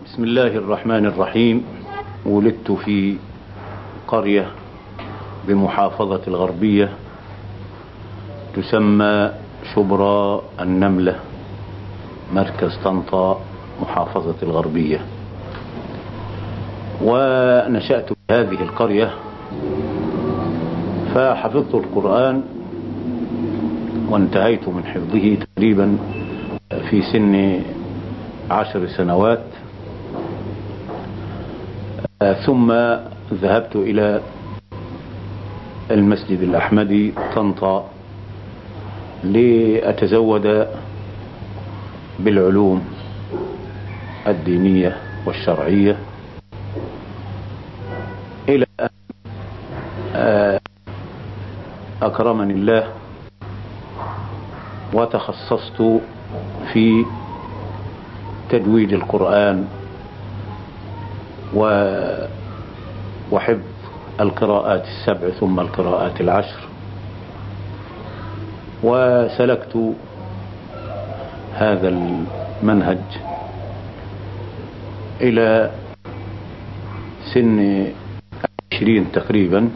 بسم الله الرحمن الرحيم. ولدت في قرية بمحافظة الغربية تسمى شبرا النملة، مركز طنطا، محافظة الغربية. ونشأت في هذه القرية فحفظت القرآن وانتهيت من حفظه تقريبا في سن 10 سنوات. ثم ذهبت إلى المسجد الأحمدي طنطا لأتزود بالعلوم الدينية والشرعية، إلى أن أكرمني الله وتخصصت في تجويد القرآن وحفظ القراءات السبع ثم القراءات العشر. وسلكت هذا المنهج إلى سن 20 تقريبا،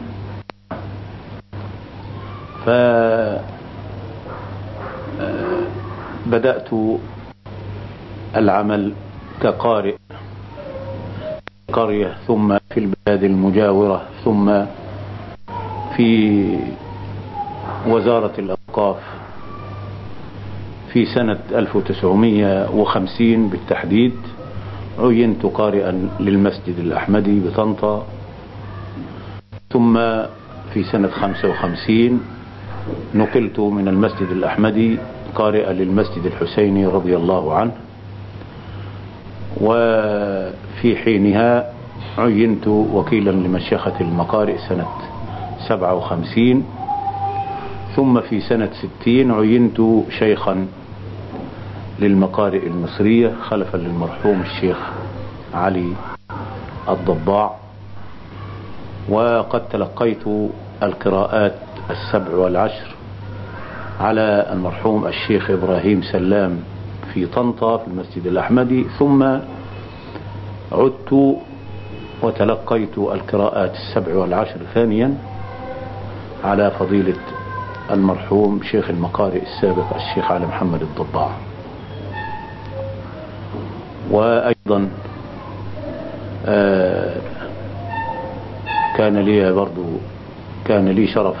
فبدأت العمل كقارئ قرية، ثم في البلاد المجاورة، ثم في وزارة الأوقاف في سنة 1950 بالتحديد. عينت قارئا للمسجد الأحمدي بطنطا، ثم في سنة 55 نقلت من المسجد الأحمدي قارئا للمسجد الحسيني رضي الله عنه. وفي حينها عينت وكيلا لمشيخة المقارئ سنة 57. ثم في سنة 60 عينت شيخا للمقارئ المصرية خلفا للمرحوم الشيخ علي الضباع. وقد تلقيت القراءات السبع والعشر على المرحوم الشيخ إبراهيم سلام في طنطا في المسجد الأحمدي، ثم عدت وتلقيت القراءات السبع والعشر ثانيا على فضيلة المرحوم شيخ المقارئ السابق الشيخ علي محمد الضباع. وأيضا كان لي شرف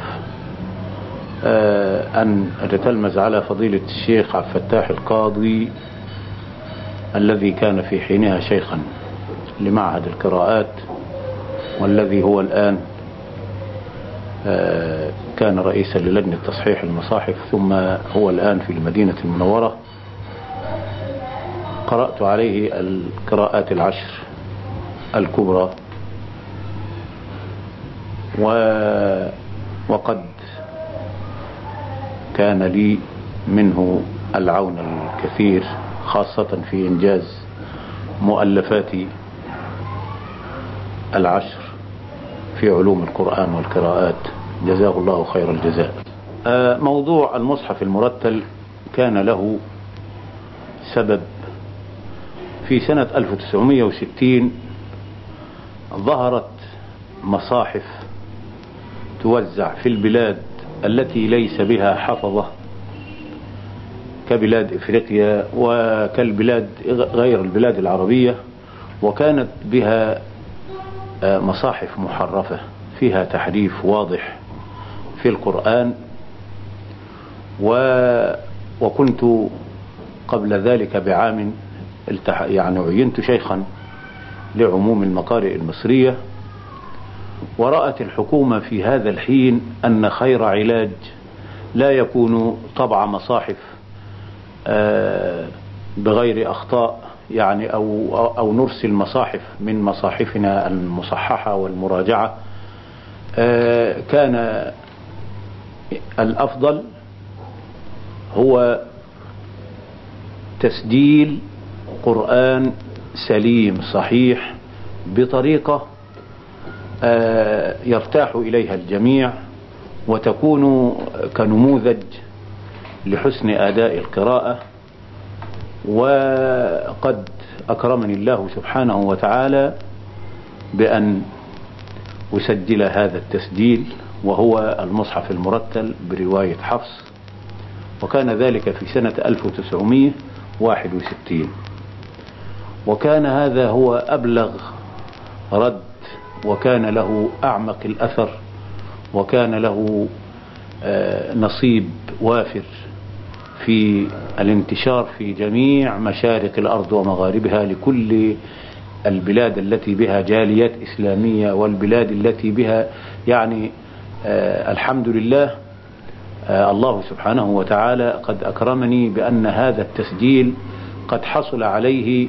أن أتتلمذ على فضيلة الشيخ عبد الفتاح القاضي الذي كان في حينها شيخا لمعهد القراءات، والذي هو الآن كان رئيسا للجنة تصحيح المصاحف، ثم هو الآن في المدينة المنورة. قرأت عليه القراءات العشر الكبرى، وقد كان لي منه العون الكثير، خاصة في إنجاز مؤلفاتي العشر في علوم القرآن والقراءات، جزاه الله خير الجزاء. موضوع المصحف المرتل كان له سبب. في سنة 1960 ظهرت مصاحف توزع في البلاد التي ليس بها حفظة كبلاد إفريقيا وكالبلاد غير البلاد العربية، وكانت بها مصاحف محرفة فيها تحريف واضح في القرآن. وكنت قبل ذلك بعام عينت شيخا لعموم المقارئ المصرية. ورأت الحكومة في هذا الحين أن خير علاج لا يكون طبع مصاحف بغير أخطاء، أو نرسل مصاحف من مصاحفنا المصححة والمراجعة. كان الأفضل هو تسجيل قرآن سليم صحيح بطريقة يرتاح إليها الجميع، وتكون كنموذج لحسن أداء القراءة. وقد أكرمني الله سبحانه وتعالى بأن أسجل هذا التسجيل، وهو المصحف المرتل برواية حفص، وكان ذلك في سنة 1961. وكان هذا هو أبلغ رد، وكان له أعمق الأثر، وكان له نصيب وافر في الانتشار في جميع مشارق الأرض ومغاربها، لكل البلاد التي بها جاليات إسلامية، والبلاد التي بها يعني الحمد لله. الله سبحانه وتعالى قد أكرمني بأن هذا التسجيل قد حصل عليه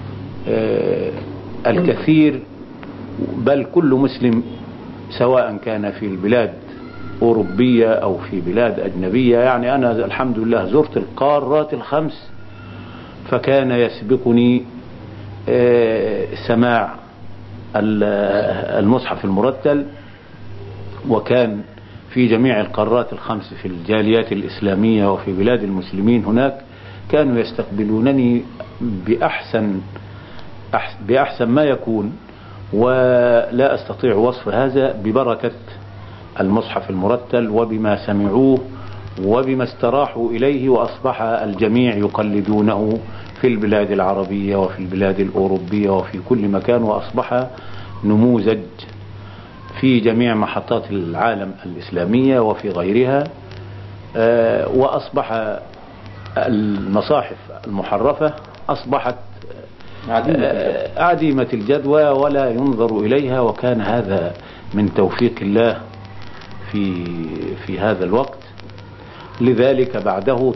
الكثير، بل كل مسلم، سواء كان في البلاد أوروبية أو في بلاد أجنبية. يعني أنا الحمد لله زرت القارات الخمس، فكان يسبقني سماع المصحف المرتل، وكان في جميع القارات الخمس في الجاليات الإسلامية وفي بلاد المسلمين هناك كانوا يستقبلونني بأحسن ما يكون، ولا أستطيع وصف هذا ببركة المصحف المرتل وبما سمعوه وبما استراحوا إليه، وأصبح الجميع يقلدونه في البلاد العربية وفي البلاد الأوروبية وفي كل مكان، وأصبح نموذج في جميع محطات العالم الإسلامية وفي غيرها. وأصبح المصاحف المحرفة أصبحت عديمة الجدوى ولا ينظر إليها، وكان هذا من توفيق الله في هذا الوقت. لذلك بعده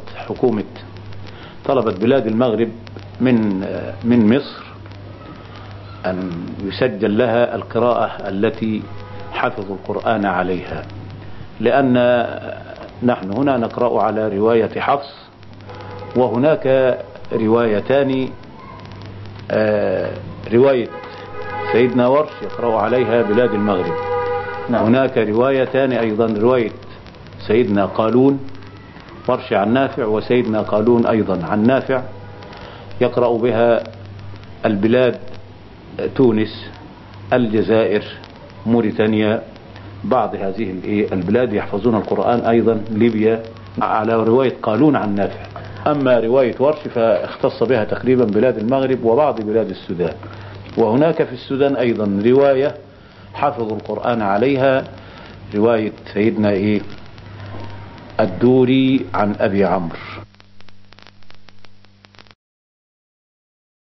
طلبت بلاد المغرب من مصر أن يسجل لها القراءة التي حفظوا القرآن عليها، لأن نحن هنا نقرأ على رواية حفص، وهناك روايتان، رواية سيدنا ورش يقرأ عليها بلاد المغرب. هناك روايتان أيضا، رواية سيدنا قالون ورش عن نافع، وسيدنا قالون أيضا عن نافع، يقرأ بها البلاد تونس، الجزائر، موريتانيا، بعض هذه البلاد يحفظون القرآن، أيضا ليبيا، على رواية قالون عن نافع. أما رواية ورش فاختص بها تقريبا بلاد المغرب وبعض بلاد السودان. وهناك في السودان أيضا رواية حفظوا القرآن عليها، رواية سيدنا الدوري عن أبي عمرو.